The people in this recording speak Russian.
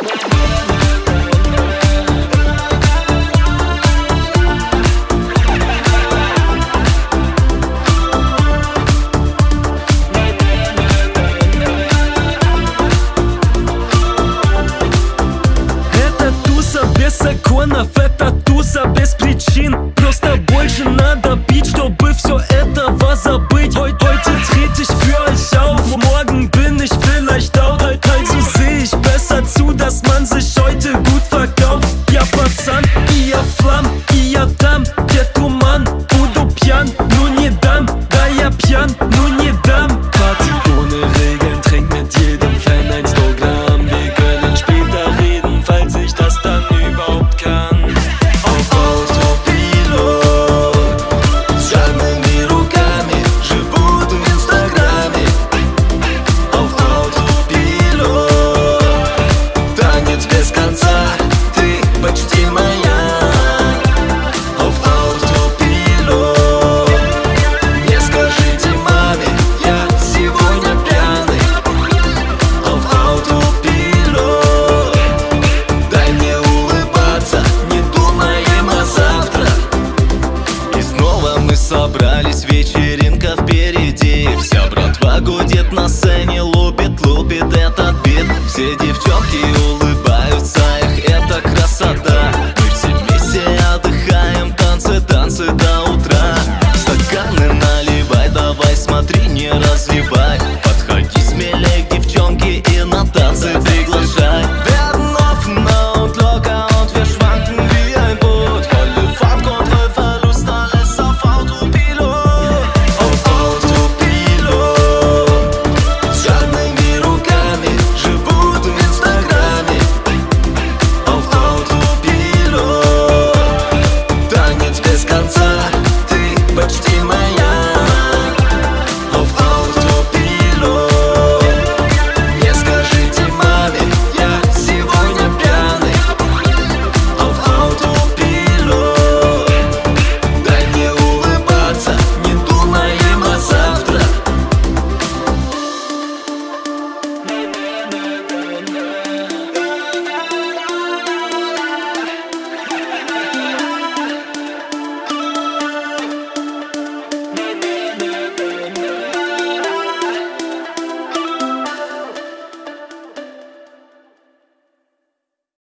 Без законов, это туса без причин. Просто больше надо пить, чтобы все этого забыть. Heute trete ich für euch auf, morgen bin ich vielleicht out. Also seh ich besser zu, dass man sich heute gut verkauft. Я пацан, и я флам, и я там, где туман. Буду пьян, ну не дам, да я пьян, ну не дам. Party ohne Regeln, trink mit jedem Fan 1 Gramm. Wir können später reden, falls ich das dann überhaupt kann. Auf Autopilot, с жадными руками живут в Инстаграме. Auf Autopilot, танец без конца, ты почти моя. Auf Autopilot, не скажите маме, я сегодня пьяный. Auf Autopilot, дай мне улыбаться, не думаем о завтра. И снова мы собрались, вечеринка впереди. Вся братва гудит на сцене, лупит этот бит. Все девчонки улыбаются, их это красота.